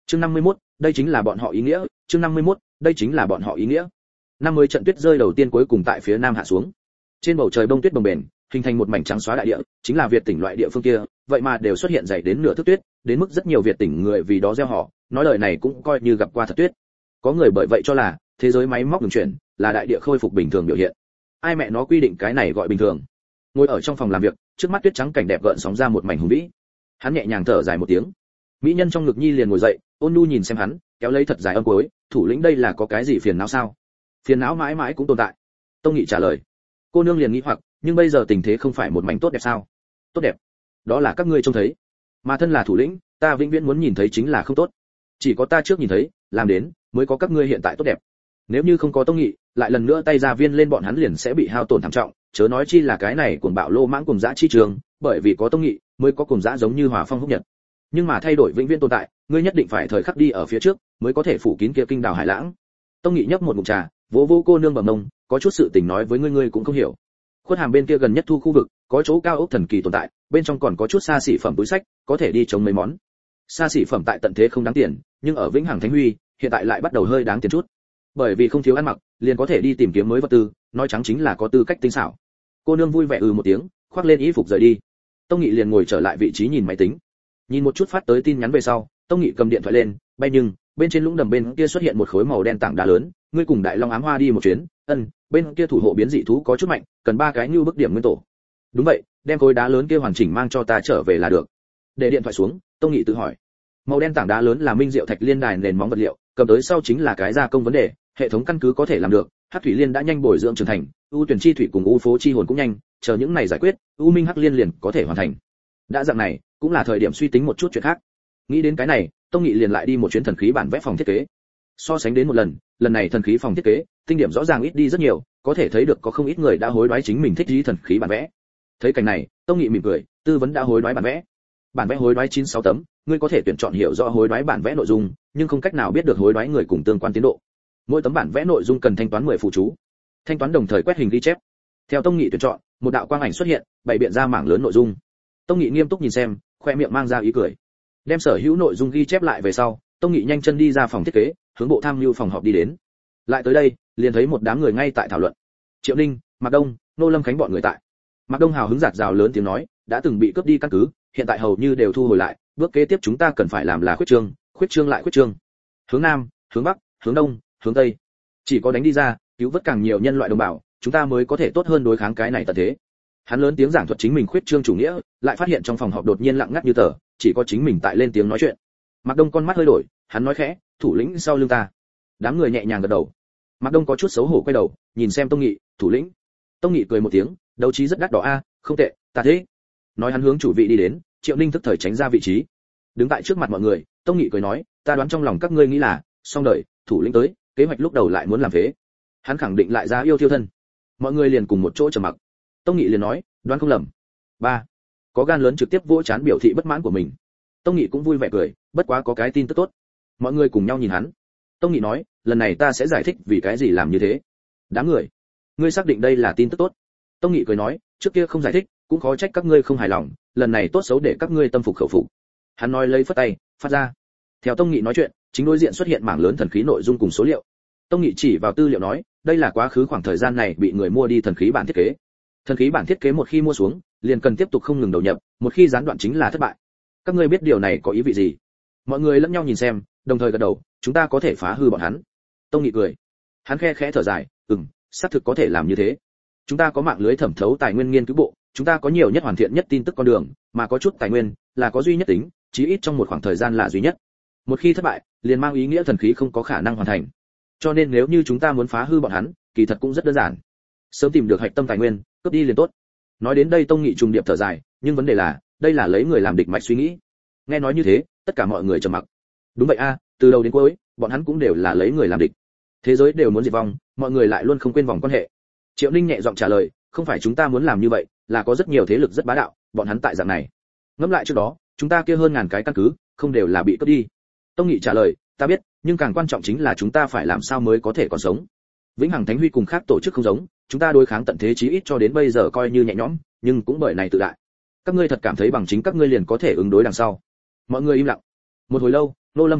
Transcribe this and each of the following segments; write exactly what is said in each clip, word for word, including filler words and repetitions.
Chương năm mươi mốt, đây chính là bọn họ ý nghĩa, chương năm mươi mốt, đây chính là bọn họ ý nghĩa. Năm mươi trận tuyết rơi đầu tiên cuối cùng tại phía nam hạ xuống. Trên bầu trời bông tuyết bồng bềnh, hình thành một mảnh trắng xóa đại địa, chính là Việt tỉnh loại địa phương kia, vậy mà đều xuất hiện dày đến nửa thước tuyết, đến mức rất nhiều Việt tỉnh người vì đó reo hò, nói lời này cũng coi như gặp qua thật tuyết. Có người bởi vậy cho là thế giới máy móc ngừng chuyển, là đại địa khôi phục bình thường biểu hiện. Ai mẹ nó quy định cái này gọi bình thường? Ngồi ở trong phòng làm việc, trước mắt tuyết trắng cảnh đẹp gợn sóng ra một mảnh hùng vĩ. Hắn nhẹ nhàng thở dài một tiếng. Mỹ nhân trong ngực nhi liền ngồi dậy, ôn nhu nhìn xem hắn, kéo lấy thật dài âm cuối, thủ lĩnh đây là có cái gì phiền não sao? Phiền não mãi mãi cũng tồn tại. Tông Nghị trả lời. Cô nương liền nghĩ hoặc, nhưng bây giờ tình thế không phải một mảnh tốt đẹp sao? Tốt đẹp? Đó là các ngươi trông thấy. Mà thân là thủ lĩnh, ta vĩnh viễn muốn nhìn thấy chính là không tốt. Chỉ có ta trước nhìn thấy, làm đến, mới có các ngươi hiện tại tốt đẹp. Nếu như không có Tông Nghị, lại lần nữa tay ra viên lên bọn hắn liền sẽ bị hao tổn thảm trọng, chớ nói chi là cái này cuồng bạo lô mãng cùng dã chi trường, bởi vì có Tông Nghị, mới có cùng dã giống như Hòa Phong húc nhật. Nhưng mà thay đổi vĩnh viễn tồn tại, ngươi nhất định phải thời khắc đi ở phía trước, mới có thể phủ kín kia kinh đảo hải lãng. Tông Nghị nhấp một ngụm trà, vỗ vỗ cô nương bờ mông, có chút sự tình nói với ngươi ngươi cũng không hiểu. Khuất Hàm bên kia gần nhất thu khu vực, có chỗ cao ốc thần kỳ tồn tại, bên trong còn có chút xa xỉ phẩm túi sách, có thể đi chống mấy món. Xa xỉ phẩm tại tận thế không đáng tiền, nhưng ở Vĩnh Hằng Thánh Huy, hiện tại lại bắt đầu hơi đáng tiền chút. Bởi vì không thiếu ăn mặc, liền có thể đi tìm kiếm mới vật tư, nói trắng chính là có tư cách tinh xảo. Cô nương vui vẻ ừ một tiếng, khoác lên y phục rời đi. Tông Nghị liền ngồi trở lại vị trí nhìn máy tính. Nhìn một chút phát tới tin nhắn về sau, Tông Nghị cầm điện thoại lên, bay nhưng bên trên lũng đầm bên kia xuất hiện một khối màu đen tảng đá lớn, ngươi cùng Đại Long Ám Hoa đi một chuyến, ân, bên kia thủ hộ biến dị thú có chút mạnh, cần ba cái như bức điểm nguyên tổ. Đúng vậy, đem khối đá lớn kia hoàn chỉnh mang cho ta trở về là được. Để điện thoại xuống, Tông Nghị tự hỏi. Màu đen tảng đá lớn là minh diệu thạch liên đài nền móng vật liệu, cầm tới sau chính là cái gia công vấn đề, hệ thống căn cứ có thể làm được, Hắc Thủy Liên đã nhanh bồi dưỡng trưởng thành, U Tuyển Chi Thủy cùng U Phố Chi Hồn cũng nhanh, chờ những này giải quyết, U Minh Hắc Liên liền có thể hoàn thành. Đã dạng này, cũng là thời điểm suy tính một chút chuyện khác. Nghĩ đến cái này, Tông Nghị liền lại đi một chuyến thần khí bản vẽ phòng thiết kế. So sánh đến một lần, lần này thần khí phòng thiết kế, tinh điểm rõ ràng ít đi rất nhiều, có thể thấy được có không ít người đã hối đoái chính mình thích gì thần khí bản vẽ. Thấy cảnh này, Tông Nghị mỉm cười, tư vấn đã hối đoái bản vẽ. Bản vẽ hối đoái chín sáu tấm, ngươi có thể tuyển chọn hiểu rõ hối đoái bản vẽ nội dung, nhưng không cách nào biết được hối đoái người cùng tương quan tiến độ. Mỗi tấm bản vẽ nội dung cần thanh toán mười phụ chú. Thanh toán đồng thời quét hình ghi chép. Theo Tông Nghị tuyển chọn, một đạo quang ảnh xuất hiện, bày biện ra mảng lớn nội dung. Tông Nghị nghiêm túc nhìn xem, khoe miệng mang ra ý cười. Đem sở hữu nội dung ghi chép lại về sau, Tông Nghị nhanh chân đi ra phòng thiết kế, hướng bộ tham mưu phòng họp đi đến. Lại tới đây, liền thấy một đám người ngay tại thảo luận. Triệu Ninh, Mạc Đông, Nô Lâm Khánh bọn người tại. Mạc Đông hào hứng giạt rào lớn tiếng nói, đã từng bị cướp đi căn cứ, hiện tại hầu như đều thu hồi lại, bước kế tiếp chúng ta cần phải làm là khuyết trương, khuyết trương lại khuyết trương. Hướng nam, hướng bắc, hướng đông, hướng tây. Chỉ có đánh đi ra, cứu vớt càng nhiều nhân loại đồng bào, chúng ta mới có thể tốt hơn đối kháng cái này tận thế. Hắn lớn tiếng giảng thuật chính mình khuyết trương chủ nghĩa, lại phát hiện trong phòng họp đột nhiên lặng ngắt như tờ, chỉ có chính mình tại lên tiếng nói chuyện. Mạc Đông con mắt hơi đổi, hắn nói khẽ, thủ lĩnh sau lưng ta. Đám người nhẹ nhàng gật đầu. Mạc Đông có chút xấu hổ quay đầu, nhìn xem Tông Nghị, thủ lĩnh. Tông Nghị cười một tiếng, đấu trí rất đắt đỏ a, không tệ, ta thế. Nói hắn hướng chủ vị đi đến, Triệu Ninh tức thời tránh ra vị trí. Đứng tại trước mặt mọi người, Tông Nghị cười nói, ta đoán trong lòng các ngươi nghĩ là, xong đời, thủ lĩnh tới, kế hoạch lúc đầu lại muốn làm thế. Hắn khẳng định lại ra yêu thiêu thân. Mọi người liền cùng một chỗ trầm mặc. Tông Nghị liền nói, đoán không lầm. Ba, có gan lớn trực tiếp vỗ chán biểu thị bất mãn của mình. Tông Nghị cũng vui vẻ cười, bất quá có cái tin tức tốt. Mọi người cùng nhau nhìn hắn. Tông Nghị nói, lần này ta sẽ giải thích vì cái gì làm như thế. Đám người, ngươi xác định đây là tin tức tốt? Tông Nghị cười nói, trước kia không giải thích, cũng khó trách các ngươi không hài lòng, lần này tốt xấu để các ngươi tâm phục khẩu phục. Hắn nói lấy phất tay, phát ra. Theo Tông Nghị nói chuyện, chính đối diện xuất hiện mảng lớn thần khí nội dung cùng số liệu. Tông Nghị chỉ vào tư liệu nói, đây là quá khứ khoảng thời gian này bị người mua đi thần khí bản thiết kế. Thần khí bản thiết kế một khi mua xuống, liền cần tiếp tục không ngừng đầu nhập, một khi gián đoạn chính là thất bại. Các ngươi biết điều này có ý vị gì? Mọi người lẫn nhau nhìn xem, đồng thời gật đầu, chúng ta có thể phá hư bọn hắn. Tông Nghị cười. Hắn khe khẽ thở dài, ừm, xác thực có thể làm như thế. Chúng ta có mạng lưới thẩm thấu tài nguyên nghiên cứu bộ, chúng ta có nhiều nhất hoàn thiện nhất tin tức con đường, mà có chút tài nguyên là có duy nhất tính, chí ít trong một khoảng thời gian là duy nhất. Một khi thất bại, liền mang ý nghĩa thần khí không có khả năng hoàn thành. Cho nên nếu như chúng ta muốn phá hư bọn hắn, kỳ thật cũng rất đơn giản. Sớm tìm được hạch tâm tài nguyên, cướp đi liền tốt. Nói đến đây Tông Nghị trùng điệp thở dài, nhưng vấn đề là, đây là lấy người làm địch mạch suy nghĩ. Nghe nói như thế, tất cả mọi người trầm mặc. Đúng vậy a, từ đầu đến cuối, bọn hắn cũng đều là lấy người làm địch. Thế giới đều muốn diệt vong, mọi người lại luôn không quên vòng quan hệ. Triệu Ninh nhẹ giọng trả lời, không phải chúng ta muốn làm như vậy, là có rất nhiều thế lực rất bá đạo, bọn hắn tại dạng này. Ngẫm lại trước đó, chúng ta kia hơn ngàn cái căn cứ, không đều là bị cướp đi. Tông Nghị trả lời, ta biết, nhưng càng quan trọng chính là chúng ta phải làm sao mới có thể còn sống. Vĩnh Hằng Thánh Huy cùng khác tổ chức không giống, chúng ta đối kháng tận thế chí ít cho đến bây giờ coi như nhẹ nhõm, nhưng cũng bởi này tự đại. Các ngươi thật cảm thấy bằng chính các ngươi liền có thể ứng đối đằng sau? Mọi người im lặng. Một hồi lâu, Nô Lâm Khánh hỏi,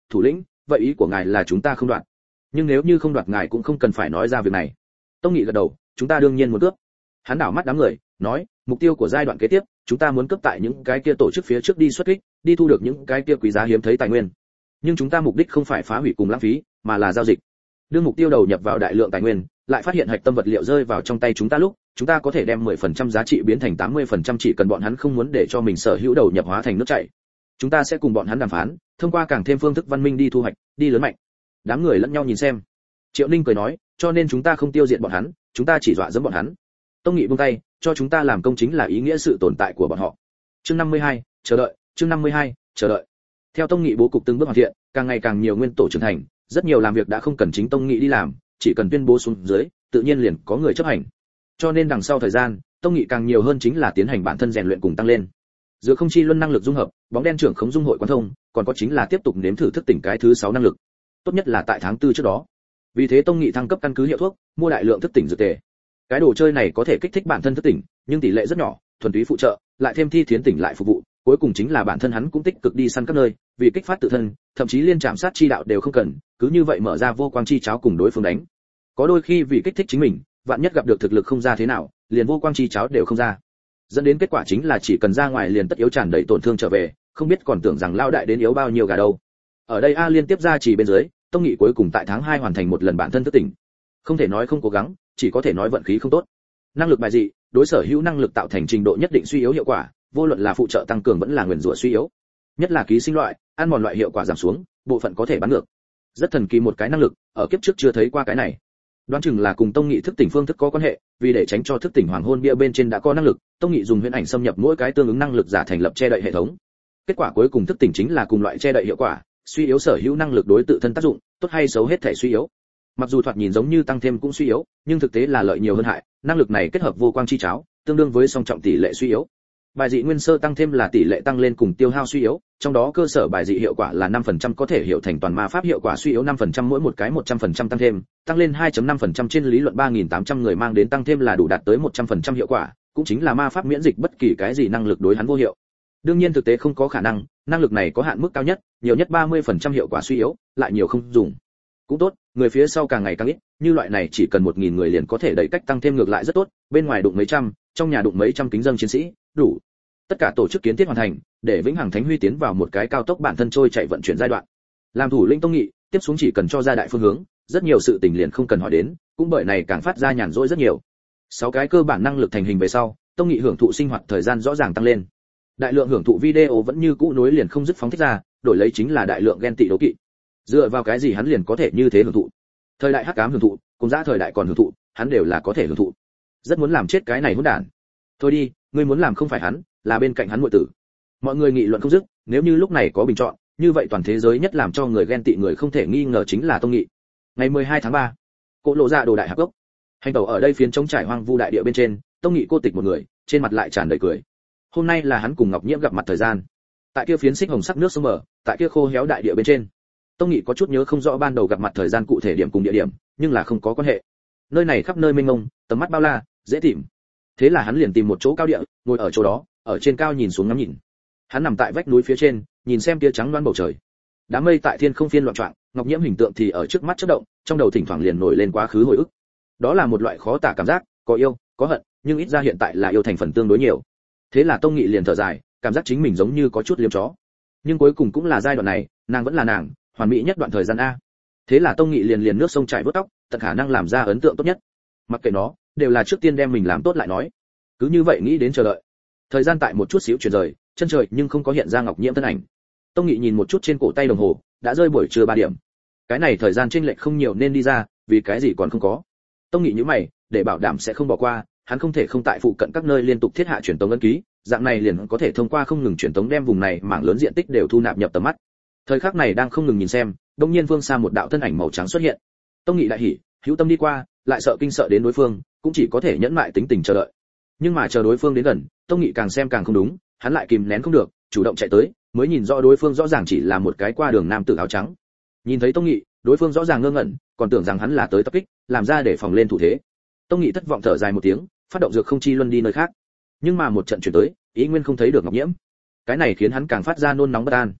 thủ lĩnh, vậy ý của ngài là chúng ta không đoạt. Nhưng nếu như không đoạt ngài cũng không cần phải nói ra việc này. Tông Nghị gật đầu, chúng ta đương nhiên muốn cướp. Hắn đảo mắt đám người, nói, mục tiêu của giai đoạn kế tiếp, chúng ta muốn cướp tại những cái kia tổ chức phía trước đi xuất kích, đi thu được những cái kia quý giá hiếm thấy tài nguyên. Nhưng chúng ta mục đích không phải phá hủy cùng lãng phí, mà là giao dịch. Đưa mục tiêu đầu nhập vào đại lượng tài nguyên, lại phát hiện hạch tâm vật liệu rơi vào trong tay chúng ta lúc, chúng ta có thể đem mười phần trăm giá trị biến thành tám mươi phần trăm chỉ cần bọn hắn không muốn để cho mình sở hữu đầu nhập hóa thành nước chảy. Chúng ta sẽ cùng bọn hắn đàm phán, thông qua càng thêm phương thức văn minh đi thu hoạch, đi lớn mạnh. Đám người lẫn nhau nhìn xem. Triệu Ninh cười nói, cho nên chúng ta không tiêu diệt bọn hắn, chúng ta chỉ dọa dẫm bọn hắn. Tông Nghị buông tay, cho chúng ta làm công chính là ý nghĩa sự tồn tại của bọn họ. Chương năm mươi hai, chờ đợi, chương năm mươi hai, chờ đợi. Theo Tông Nghị bố cục từng bước hoàn thiện, càng ngày càng nhiều nguyên tổ trưởng thành, rất nhiều làm việc đã không cần chính Tông Nghị đi làm, chỉ cần tuyên bố xuống dưới, tự nhiên liền có người chấp hành. Cho nên đằng sau thời gian, Tông Nghị càng nhiều hơn chính là tiến hành bản thân rèn luyện cùng tăng lên. Giữa không chi luân năng lực dung hợp, bóng đen trưởng khống dung hội quan thông, còn có chính là tiếp tục nếm thử thức tỉnh cái thứ sáu năng lực. Tốt nhất là tại tháng tư trước đó. Vì thế Tông Nghị thăng cấp căn cứ hiệu thuốc, mua đại lượng thức tỉnh dược tề. Cái đồ chơi này có thể kích thích bản thân thức tỉnh, nhưng tỷ lệ rất nhỏ, thuần túy phụ trợ, lại thêm thi thiến tỉnh lại phục vụ, cuối cùng chính là bản thân hắn cũng tích cực đi săn các nơi, vì kích phát tự thân, thậm chí liên chạm sát chi đạo đều không cần, cứ như vậy mở ra vô quang chi cháo cùng đối phương đánh. Có đôi khi vì kích thích chính mình, vạn nhất gặp được thực lực không ra thế nào, liền vô quang chi cháo đều không ra. Dẫn đến kết quả chính là chỉ cần ra ngoài liền tất yếu tràn đầy tổn thương trở về, không biết còn tưởng rằng lao đại đến yếu bao nhiêu gà đâu. Ở đây A liên tiếp ra chỉ bên dưới, Tông Nghị cuối cùng tại tháng hai hoàn thành một lần bản thân thức tỉnh. Không thể nói không cố gắng, chỉ có thể nói vận khí không tốt. Năng lực bài dị, đối sở hữu năng lực tạo thành trình độ nhất định suy yếu hiệu quả, vô luận là phụ trợ tăng cường vẫn là nguyền rủa suy yếu. Nhất là ký sinh loại, ăn mòn loại hiệu quả giảm xuống, bộ phận có thể bắn ngược. Rất thần kỳ một cái năng lực, ở kiếp trước chưa thấy qua cái này. Đoán chừng là cùng Tông Nghị thức tỉnh phương thức có quan hệ, vì để tránh cho thức tỉnh hoàng hôn bia bên trên đã có năng lực, Tông Nghị dùng huyễn ảnh xâm nhập mỗi cái tương ứng năng lực giả thành lập che đậy hệ thống. Kết quả cuối cùng thức tỉnh chính là cùng loại che đậy hiệu quả, suy yếu sở hữu năng lực đối tự thân tác dụng, tốt hay xấu hết thể suy yếu. Mặc dù thoạt nhìn giống như tăng thêm cũng suy yếu, nhưng thực tế là lợi nhiều hơn hại, năng lực này kết hợp vô quang chi cháo, tương đương với song trọng tỷ lệ suy yếu. Bài dị nguyên sơ tăng thêm là tỷ lệ tăng lên cùng tiêu hao suy yếu, trong đó cơ sở bài dị hiệu quả là năm phần trăm có thể hiểu thành toàn ma pháp hiệu quả suy yếu năm phần trăm mỗi một cái một trăm phần trăm tăng thêm, tăng lên hai phẩy năm phần trăm trên lý luận ba nghìn tám trăm người mang đến tăng thêm là đủ đạt tới một trăm phần trăm hiệu quả, cũng chính là ma pháp miễn dịch bất kỳ cái gì năng lực đối hắn vô hiệu. Đương nhiên thực tế không có khả năng, năng lực này có hạn mức cao nhất, nhiều nhất ba mươi phần trăm hiệu quả suy yếu, lại nhiều không dùng. Cũng tốt, người phía sau càng ngày càng ít, như loại này chỉ cần một nghìn người liền có thể đẩy cách tăng thêm ngược lại rất tốt, bên ngoài đụng mấy trăm, trong nhà đụng mấy trăm kính dâng chiến sĩ, đủ. Tất cả tổ chức kiến thiết hoàn thành, để vĩnh hằng thánh huy tiến vào một cái cao tốc bản thân trôi chạy vận chuyển giai đoạn. Làm thủ lĩnh Tông Nghị, tiếp xuống chỉ cần cho ra đại phương hướng, rất nhiều sự tình liền không cần hỏi đến, cũng bởi này càng phát ra nhàn rỗi rất nhiều. Sáu cái cơ bản năng lực thành hình về sau, Tông Nghị hưởng thụ sinh hoạt thời gian rõ ràng tăng lên. Đại lượng hưởng thụ video vẫn như cũ nối liền không dứt phóng thích ra, đổi lấy chính là đại lượng ghen tị đố kỵ. Dựa vào cái gì hắn liền có thể như thế hưởng thụ? Thời đại hắc ám hưởng thụ, cùng giá thời đại còn hưởng thụ, hắn đều là có thể hưởng thụ. Rất muốn làm chết cái này hỗn đản. Thôi đi, ngươi muốn làm không phải hắn, là bên cạnh hắn muội tử. Mọi người nghị luận không dứt, nếu như lúc này có bình chọn, như vậy toàn thế giới nhất làm cho người ghen tị người không thể nghi ngờ chính là Tông Nghị. Ngày mười hai tháng ba, Cỗ Lộ Dạ đồ đại hạp gốc. Hành tẩu ở đây phiến trống trải hoang vu đại địa bên trên, Tông Nghị cô tịch một người, trên mặt lại tràn đầy cười. Hôm nay là hắn cùng Ngọc Nhiễm gặp mặt thời gian. Tại kia phiến xích hồng sắc nước sông mở, tại kia khô héo đại địa bên trên. Tông Nghị có chút nhớ không rõ ban đầu gặp mặt thời gian cụ thể điểm cùng địa điểm, nhưng là không có quan hệ. Nơi này khắp nơi mênh mông, tầm mắt bao la, dễ tìm. Thế là hắn liền tìm một chỗ cao địa, ngồi ở chỗ đó, ở trên cao nhìn xuống ngắm nhìn. Hắn nằm tại vách núi phía trên, nhìn xem tia trắng loáng bầu trời. Đám mây tại thiên không phiên loạn choạng, Ngọc Nhiễm hình tượng thì ở trước mắt chớp động, trong đầu thỉnh thoảng liền nổi lên quá khứ hồi ức. Đó là một loại khó tả cảm giác, có yêu, có hận, nhưng ít ra hiện tại là yêu thành phần tương đối nhiều. Thế là Tông Nghị liền thở dài, cảm giác chính mình giống như có chút liếm chó. Nhưng cuối cùng cũng là giai đoạn này, nàng vẫn là nàng, hoàn mỹ nhất đoạn thời gian a. Thế là Tông Nghị liền liền nước sông chảy vớt tóc, tận khả năng làm ra ấn tượng tốt nhất. Mặc kệ nó, đều là trước tiên đem mình làm tốt lại nói. Cứ như vậy nghĩ đến chờ đợi. Thời gian tại một chút xíu chuyển rời, chân trời nhưng không có hiện ra Ngọc Nhiễm thân ảnh. Tông Nghị nhìn một chút trên cổ tay đồng hồ, đã rơi buổi trưa ba điểm. Cái này thời gian chênh lệch không nhiều nên đi ra, vì cái gì còn không có. Tông Nghị nhíu mày, để bảo đảm sẽ không bỏ qua, hắn không thể không tại phụ cận các nơi liên tục thiết hạ truyền tống ấn ký, dạng này liền có thể thông qua không ngừng truyền tống đem vùng này mảng lớn diện tích đều thu nạp nhập tầm mắt. Thời khắc này đang không ngừng nhìn xem, đột nhiên phương xa một đạo thân ảnh màu trắng xuất hiện. Tông Nghị đại hỉ, hữu tâm đi qua, lại sợ kinh sợ đến đối phương, cũng chỉ có thể nhẫn mại tính tình chờ đợi. Nhưng mà chờ đối phương đến gần, Tông Nghị càng xem càng không đúng, hắn lại kìm nén không được, chủ động chạy tới, mới nhìn rõ đối phương rõ ràng chỉ là một cái qua đường nam tử áo trắng. Nhìn thấy Tông Nghị, đối phương rõ ràng ngơ ngẩn, còn tưởng rằng hắn là tới tập kích, làm ra để phòng lên thủ thế. Tông Nghị thất vọng thở dài một tiếng, phát động dược không chi luân đi nơi khác. Nhưng mà một trận chuyển tới, ý nguyên không thấy được Ngọc Nhiễm. Cái này khiến hắn càng phát ra nôn nóng bất an.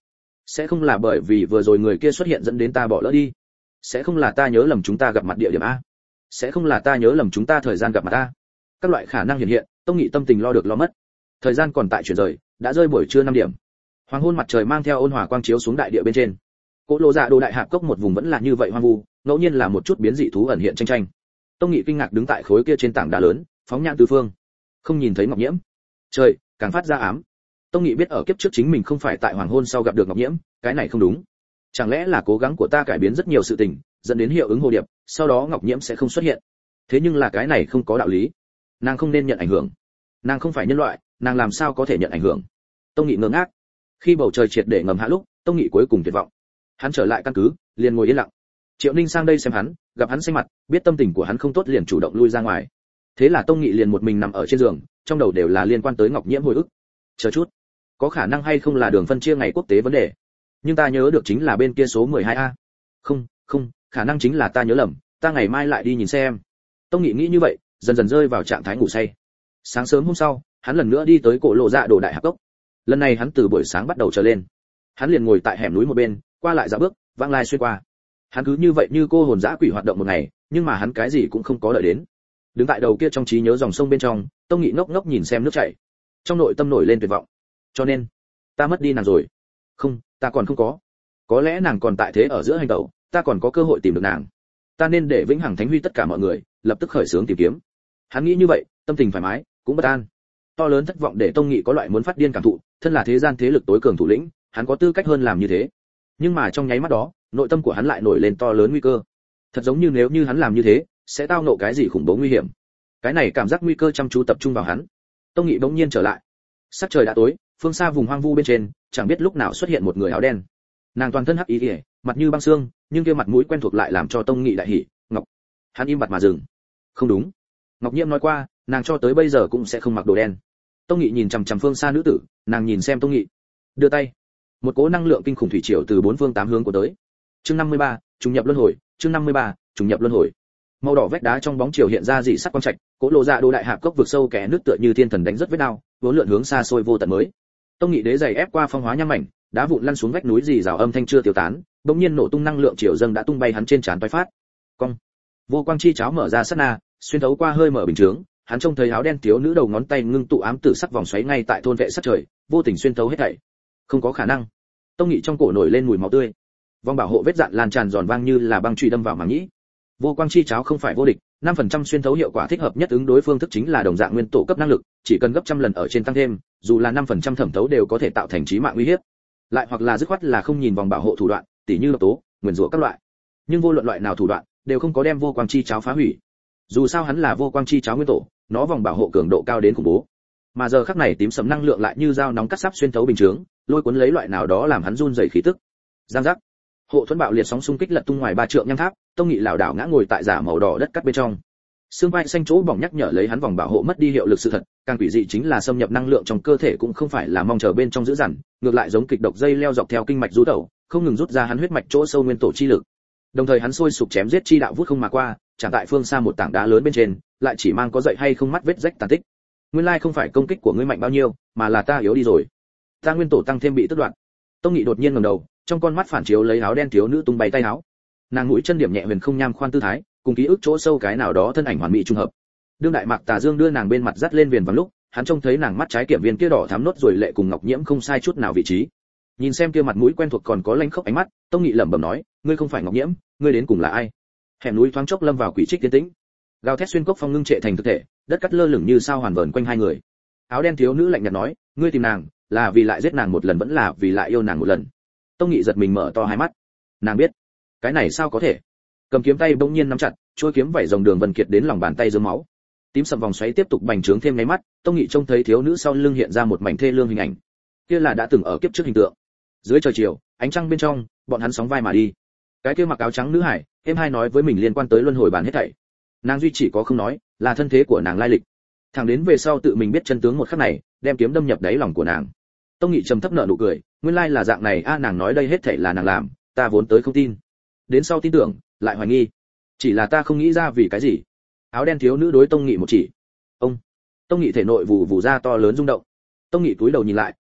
Sẽ không là bởi vì vừa rồi người kia xuất hiện dẫn đến ta bỏ lỡ đi. Sẽ không là ta nhớ lầm chúng ta gặp mặt địa điểm a. Sẽ không là ta nhớ lầm chúng ta thời gian gặp mặt a. Các loại khả năng hiện hiện, Tông Nghị tâm tình lo được lo mất. Thời gian còn tại chuyển rời, đã rơi buổi trưa năm điểm. Hoàng hôn mặt trời mang theo ôn hòa quang chiếu xuống đại địa bên trên. Cỗ Lộ Dạ Đồ đại hạp cốc một vùng vẫn là như vậy hoang vu, ngẫu nhiên là một chút biến dị thú ẩn hiện tranh tranh. Tông Nghị kinh ngạc đứng tại khối kia trên tảng đá lớn, phóng nhãn tứ phương, không nhìn thấy Ngọc Nhiễm. Trời, càng phát ra ám. Tông Nghị biết ở kiếp trước chính mình không phải tại hoàng hôn sau gặp được Ngọc Nhiễm, cái này không đúng. Chẳng lẽ là cố gắng của ta cải biến rất nhiều sự tình, dẫn đến hiệu ứng hồ điệp, sau đó Ngọc Nhiễm sẽ không xuất hiện. Thế nhưng là cái này không có đạo lý. Nàng không nên nhận ảnh hưởng. Nàng không phải nhân loại, nàng làm sao có thể nhận ảnh hưởng? Tông Nghị ngơ ngác. Khi bầu trời triệt để ngầm hạ lúc, Tông Nghị cuối cùng tuyệt vọng. Hắn trở lại căn cứ, liền ngồi yên lặng. Triệu Ninh sang đây xem hắn, gặp hắn xanh mặt, biết tâm tình của hắn không tốt liền chủ động lui ra ngoài. Thế là Tông Nghị liền một mình nằm ở trên giường, trong đầu đều là liên quan tới Ngọc Nhiễm hồi ức. Chờ chút, có khả năng hay không là đường phân chia ngày quốc tế vấn đề? Nhưng ta nhớ được chính là bên kia số mười hai a. Không, không, khả năng chính là ta nhớ lầm, ta ngày mai lại đi nhìn xem. Tông Nghị nghĩ như vậy, dần dần rơi vào trạng thái ngủ say. Sáng sớm hôm sau, hắn lần nữa đi tới Cỗ Lộ Dạ Đồ đại hạp cốc. Lần này hắn từ buổi sáng bắt đầu trở lên. Hắn liền ngồi tại hẻm núi một bên, qua lại dạo bước, vãng lai xuyên qua. Hắn cứ như vậy như cô hồn dã quỷ hoạt động một ngày, nhưng mà hắn cái gì cũng không có đợi đến. Đứng tại đầu kia trong trí nhớ dòng sông bên trong, Tông Nghị ngốc ngốc nhìn xem nước chảy. Trong nội tâm nổi lên tuyệt vọng. Cho nên, ta mất đi nàng rồi. Không, ta còn không có. Có lẽ nàng còn tại thế ở giữa hành tẩu, ta còn có cơ hội tìm được nàng. Ta nên để vĩnh hằng thánh huy tất cả mọi người, lập tức khởi xướng tìm kiếm. Hắn nghĩ như vậy, tâm tình thoải mái, cũng bất an. To lớn thất vọng để Tông Nghị có loại muốn phát điên cảm thụ, thân là thế gian thế lực tối cường thủ lĩnh, hắn có tư cách hơn làm như thế. Nhưng mà trong nháy mắt đó, nội tâm của hắn lại nổi lên to lớn nguy cơ. Thật giống như nếu như hắn làm như thế, sẽ tao nộ cái gì khủng bố nguy hiểm. Cái này cảm giác nguy cơ chăm chú tập trung vào hắn. Tông Nghị bỗng nhiên trở lại. Sắc trời đã tối, phương xa vùng hoang vu bên trên, chẳng biết lúc nào xuất hiện một người áo đen. Nàng toàn thân hắc y, mặt như băng xương, nhưng kia mặt mũi quen thuộc lại làm cho Tông Nghị đại hỉ. Ngọc. Hắn im bặt mà dừng. Không đúng. Ngọc Nhiễm nói qua, nàng cho tới bây giờ cũng sẽ không mặc đồ đen. Tông Nghị nhìn chằm chằm phương xa nữ tử, nàng nhìn xem Tông Nghị, đưa tay. Một cỗ năng lượng kinh khủng thủy triều từ bốn phương tám hướng của tới. Chương năm mươi ba, trùng nhập luân hồi, chương năm mươi ba, trùng nhập luân hồi. Màu đỏ vách đá trong bóng chiều hiện ra dị sắc quang trạch, Cỗ Lộ Dạ Đồ đại hạp cốc vực sâu kẽ nước tựa như thiên thần đánh rất vết đao, vốn lượn hướng xa xôi vô tận mới. Tông Nghị đế giày ép qua phong hóa nham mảnh, đá vụn lăn xuống vách núi rì rào âm thanh chưa tiêu tán, bỗng nhiên nổ tung năng lượng chiều dâng đã tung bay hắn trên trán toái phát. Cong. Vô quang chi cháo mở ra sát na, xuyên thấu qua hơi mở bình chướng, hắn trông thấy áo đen thiếu nữ đầu ngón tay ngưng tụ ám tử sắc vòng xoáy ngay tại thôn vệ sắc trời, vô tình xuyên thấu hết thảy. Không có khả năng. Tông Nghị trong cổ nổi lên mùi máu tươi. Vòng bảo hộ vết dạn lan tràn giòn vang như là băng chùy đâm vào màng nhĩ. Vô quang chi cháo không phải vô địch, năm phần trăm xuyên thấu hiệu quả thích hợp nhất ứng đối phương thức chính là đồng dạng nguyên tổ cấp năng lực, chỉ cần gấp trăm lần ở trên tăng thêm, dù là năm phần trăm thẩm thấu đều có thể tạo thành chí mạng uy hiếp. Lại hoặc là dứt khoát là không nhìn vòng bảo hộ thủ đoạn, tỉ như độc tố, nguyên rủa các loại. Nhưng vô luận loại nào thủ đoạn, đều không có đem vô quang chi cháo phá hủy. Dù sao hắn là vô quang chi cháo nguyên tổ, nó vòng bảo hộ cường độ cao đến khủng bố. Mà giờ khắc này tím sẫm năng lượng lại như dao nóng cắt sắp xuyên thấu bình chướng, lôi cuốn lấy loại nào đó làm hắn run rẩy khí tức. Giang giác. Hộ thuẫn bạo liệt sóng xung kích lật tung ngoài ba trượng nham tháp, Tông Nghị lảo đảo ngã ngồi tại giả màu đỏ đất cắt bên trong. Xương vai xanh chỗ bỏng nhắc nhở lấy hắn vòng bảo hộ mất đi hiệu lực sự thật, càng quỷ dị chính là xâm nhập năng lượng trong cơ thể cũng không phải là mong chờ bên trong giữ dằn, ngược lại giống kịch độc dây leo dọc theo kinh mạch rú tẩu, không ngừng rút ra hắn huyết mạch chỗ sâu nguyên tổ chi lực. Đồng thời hắn sôi sục chém giết chi đạo vút không mà qua, chẳng tại phương xa một tảng đá lớn bên trên, lại chỉ mang có dậy hay không mắt vết rách tàn tích. Nguyên lai không phải công kích của ngươi mạnh bao nhiêu, mà là ta yếu đi rồi. Ta nguyên tổ tăng thêm bị tức đoạn. Tông Nghị đột nhiên ngẩng đầu, trong con mắt phản chiếu lấy áo đen thiếu nữ tung bay tay áo. Nàng mũi chân điểm nhẹ huyền không nham khoan tư thái, cùng ký ức chỗ sâu cái nào đó thân ảnh hoàn mỹ trùng hợp. Đương đại Mạc Tà Dương đưa nàng bên mặt dắt lên viền vàng lúc, hắn trông thấy nàng mắt trái kiểm viên kia đỏ thắm nốt rồi lệ cùng Ngọc Nhiễm không sai chút nào vị trí. Nhìn xem kia mặt mũi quen thuộc còn có lanh khốc ánh mắt, Tông Nghị lẩm bẩm nói, ngươi không phải Ngọc Nhiễm, ngươi đến cùng là ai? Hẻm núi thoáng chốc lâm vào quỷ trích tiến tĩnh. Gào thét xuyên cốc phong ngưng trệ thành thực thể, đất cắt lơ lửng như sao hoàn vờn quanh hai người. Áo đen thiếu nữ lạnh nhạt nói, ngươi tìm nàng, là vì lại giết nàng một lần vẫn là vì lại yêu nàng một lần? Tông Nghị giật mình mở to hai mắt. Nàng biết? Cái này sao có thể? Cầm kiếm tay bỗng nhiên nắm chặt, chuôi kiếm vẩy dòng đường vần kiệt đến lòng bàn tay rớm máu. Tím sầm vòng xoáy tiếp tục bành trướng thêm mấy mắt, Tông Nghị trông thấy thiếu nữ sau lưng hiện ra một mảnh thê lương hình ảnh. Kia là đã từng ở kiếp trước hình tượng. Dưới trời chiều, ánh trăng bên trong, bọn hắn sóng vai mà đi. Cái kia mặc áo trắng nữ hải, em hai nói với mình liên quan tới luân hồi bản hết thảy. Nàng duy chỉ có không nói, là thân thế của nàng lai lịch. Thẳng đến về sau tự mình biết chân tướng một khắc này, đem kiếm đâm nhập đáy lòng của nàng. Tông Nghị trầm thấp nở nụ cười, nguyên lai là dạng này a, nàng nói đây hết thảy là nàng làm, ta vốn tới không tin. Đến sau tin tưởng, lại hoài nghi. Chỉ là ta không nghĩ ra vì cái gì. Áo đen thiếu nữ đối Tông Nghị một chỉ. Ông. Tông Nghị thể nội vụ vụ ra to lớn rung động. Tông Nghị cúi đầu nhìn lại,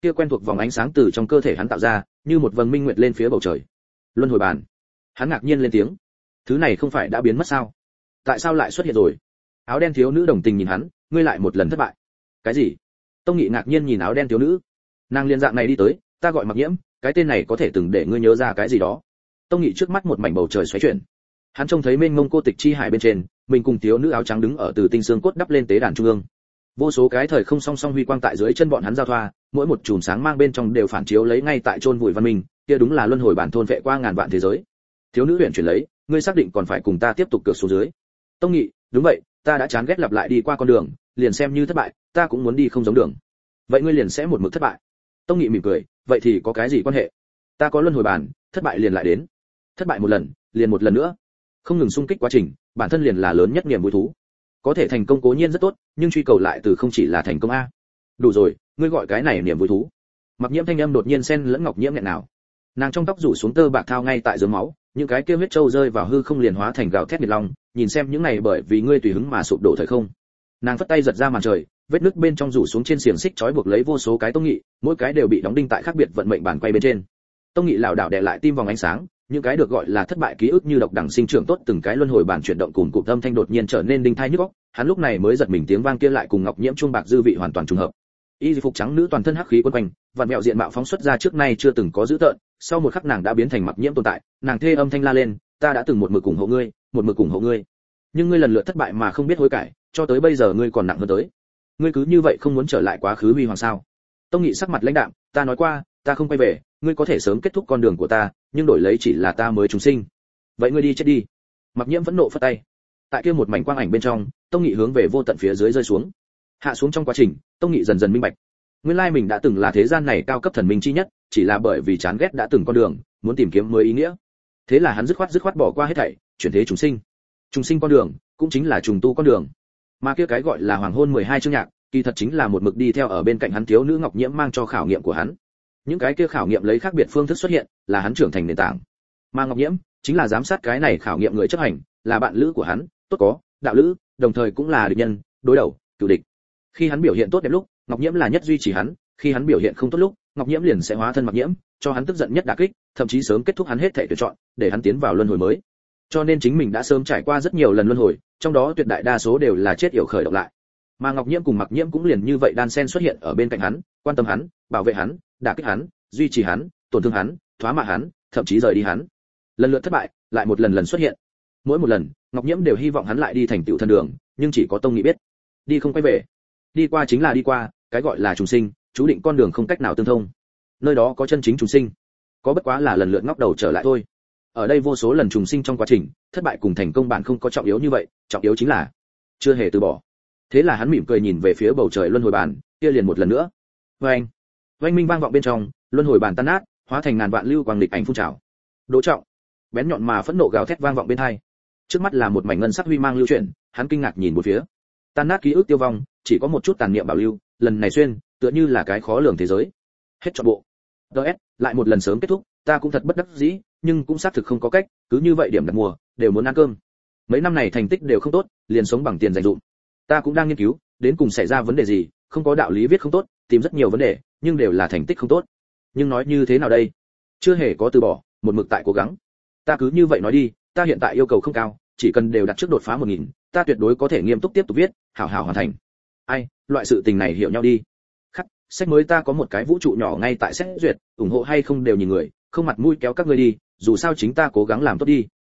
Kia quen thuộc vòng ánh sáng từ trong cơ thể hắn tạo ra, như một vầng minh nguyệt lên phía bầu trời. Luân hồi bàn. Hắn ngạc nhiên lên tiếng. Thứ này không phải đã biến mất sao? Tại sao lại xuất hiện rồi? Áo đen thiếu nữ đồng tình nhìn hắn, ngươi lại một lần thất bại. Cái gì? Tông Nghị ngạc nhiên nhìn áo đen thiếu nữ. Nàng liên dạng này đi tới, ta gọi Mặc Nhiễm, cái tên này có thể từng để ngươi nhớ ra cái gì đó. Tông Nghị trước mắt một mảnh bầu trời xoáy chuyển. Hắn trông thấy mênh mông cô tịch chi hải bên trên, mình cùng thiếu nữ áo trắng đứng ở từ tinh xương cốt đắp lên tế đàn trung ương. Vô số cái thời không song song huy quang tại dưới chân bọn hắn giao thoa, mỗi một chùm sáng mang bên trong đều phản chiếu lấy ngay tại chôn vùi văn minh, kia đúng là luân hồi bản thôn vệ qua ngàn vạn thế giới. Thiếu nữ huyền chuyển lấy, ngươi xác định còn phải cùng ta tiếp tục cược xuống dưới. Tông Nghị, đúng vậy, ta đã chán ghét lặp lại đi qua con đường, liền xem như thất bại, ta cũng muốn đi không giống đường. Vậy ngươi liền sẽ một mực thất bại. Tông Nghị mỉm cười, vậy thì có cái gì quan hệ? Ta có luân hồi bản, thất bại liền lại đến. Thất bại một lần, liền một lần nữa. Không ngừng xung kích quá trình, bản thân liền là lớn nhất niềm vui thú. Có thể thành công cố nhiên rất tốt, nhưng truy cầu lại từ không chỉ là thành công a. Đủ rồi, ngươi gọi cái này niềm vui thú. Mặc Nhiễm thanh âm đột nhiên xen lẫn ngọc nhiễm nghẹn nào. Nàng trong tóc rủ xuống tơ bạc thao ngay tại giếng máu, những cái kia huyết châu rơi vào hư không liền hóa thành gào thét nghiệt long, nhìn xem những này bởi vì ngươi tùy hứng mà sụp đổ thời không. Nàng phất tay giật ra màn trời, vết nứt bên trong rủ xuống trên xiềng xích trói buộc lấy vô số cái Tông Nghị, mỗi cái đều bị đóng đinh tại khác biệt vận mệnh bản quay bên trên. Tông Nghị lảo đảo đè lại tim vòng ánh sáng, những cái được gọi là thất bại ký ức như độc đẳng sinh trưởng tốt từng cái luân hồi bản chuyển động cùng cụm âm thanh đột nhiên trở nên đinh tai nhức óc, hắn lúc này mới giật mình tiếng vang kia lại cùng ngọc nhiễm chuông bạc dư vị hoàn toàn trùng hợp. Y phục trắng nữ toàn thân hắc khí quấn quanh, vặn vẹo diện mạo phóng xuất ra trước nay chưa từng có dữ tợn, sau một khắc nàng đã biến thành Mặc Nhiễm tồn tại, nàng thê âm thanh la lên, ta đã từng một mực ủng hộ ngươi, một mực ủng hộ ngươi, nhưng ngươi lần lượt thất bại mà không biết hối cải, cho tới bây giờ ngươi còn nặng hơn tới. Ngươi cứ như vậy không muốn trở lại quá khứ huy hoàng sao? Tông Nghị sắc mặt lãnh đạm, ta nói qua, ta không quay về, ngươi có thể sớm kết thúc con đường của ta, nhưng đổi lấy chỉ là ta mới chúng sinh. Vậy ngươi đi chết đi. Mặc Nhiễm vẫn nộ phất tay. Tại kia một mảnh quang ảnh bên trong, Tông Nghị hướng về vô tận phía dưới rơi xuống. Hạ xuống trong quá trình, Tông Nghị dần dần minh bạch. Nguyên lai mình đã từng là thế gian này cao cấp thần minh chi nhất, chỉ là bởi vì chán ghét đã từng con đường, muốn tìm kiếm mới ý nghĩa. Thế là hắn dứt khoát dứt khoát bỏ qua hết thảy, chuyển thế chúng sinh. Chúng sinh con đường, cũng chính là trùng tu con đường. Mà kia cái gọi là hoàng hôn mười hai chương nhạc, kỳ thật chính là một mực đi theo ở bên cạnh hắn thiếu nữ Ngọc Nhiễm mang cho khảo nghiệm của hắn. Những cái kia khảo nghiệm lấy khác biệt phương thức xuất hiện, là hắn trưởng thành nền tảng. Mà Ngọc Nhiễm chính là giám sát cái này khảo nghiệm người chấp hành, là bạn lữ của hắn, tốt có, đạo lữ, đồng thời cũng là địch nhân, đối đầu, cựu địch. Khi hắn biểu hiện tốt đẹp lúc, Ngọc Nhiễm là nhất duy trì hắn, khi hắn biểu hiện không tốt lúc, Ngọc Nhiễm liền sẽ hóa thân Mặc Nhiễm, cho hắn tức giận nhất đả kích, thậm chí sớm kết thúc hắn hết thảy tuyển chọn, để hắn tiến vào luân hồi mới. Cho nên chính mình đã sớm trải qua rất nhiều lần luân hồi, trong đó tuyệt đại đa số đều là chết yểu khởi động lại. Mà Ngọc Nhiễm cùng Mặc Nhiễm cũng liền như vậy đan xen xuất hiện ở bên cạnh hắn, quan tâm hắn, bảo vệ hắn, đả kích hắn, duy trì hắn, tổn thương hắn, thoá mạ hắn, thậm chí rời đi hắn. Lần lượt thất bại, lại một lần lần xuất hiện. Mỗi một lần, Ngọc Nhiễm đều hy vọng hắn lại đi thành tựu thân đường, nhưng chỉ có Tông Nghị biết, đi không quay về. Đi qua chính là đi qua, cái gọi là trùng sinh, chú định con đường không cách nào tương thông. Nơi đó có chân chính trùng sinh, có bất quá là lần lượt ngóc đầu trở lại thôi. Ở đây vô số lần trùng sinh trong quá trình, thất bại cùng thành công bản không có trọng yếu như vậy, trọng yếu chính là chưa hề từ bỏ. Thế là hắn mỉm cười nhìn về phía bầu trời luân hồi bàn, kia liền một lần nữa. Oanh, oanh minh vang vọng bên trong, luân hồi bàn tan nát, hóa thành ngàn vạn lưu quang lịch ảnh phun trào. Đỗ Trọng, bén nhọn mà phẫn nộ gào thét vang vọng bên tai. Trước mắt là một mảnh ngân sắc huy mang lưu chuyển, hắn kinh ngạc nhìn bốn phía. Tan nát ký ức tiêu vong, chỉ có một chút tàn niệm bảo lưu, lần này xuyên, tựa như là cái khó lường thế giới. Hết trọn bộ. đê ét, lại một lần sớm kết thúc, ta cũng thật bất đắc dĩ, nhưng cũng xác thực không có cách, cứ như vậy điểm đặt mùa, đều muốn ăn cơm. Mấy năm này thành tích đều không tốt, liền sống bằng tiền dành dụm. Ta cũng đang nghiên cứu, đến cùng xảy ra vấn đề gì, không có đạo lý viết không tốt, tìm rất nhiều vấn đề, nhưng đều là thành tích không tốt. Nhưng nói như thế nào đây? Chưa hề có từ bỏ, một mực tại cố gắng. Ta cứ như vậy nói đi, ta hiện tại yêu cầu không cao, chỉ cần đều đặt trước đột phá một nghìn, ta tuyệt đối có thể nghiêm túc tiếp tục viết, hảo hảo hoàn thành. Ai, loại sự tình này hiểu nhau đi. Khắc, sách mới ta có một cái vũ trụ nhỏ ngay tại xét duyệt, ủng hộ hay không đều nhìn người, không mặt mũi kéo các ngươi đi, dù sao chính ta cố gắng làm tốt đi.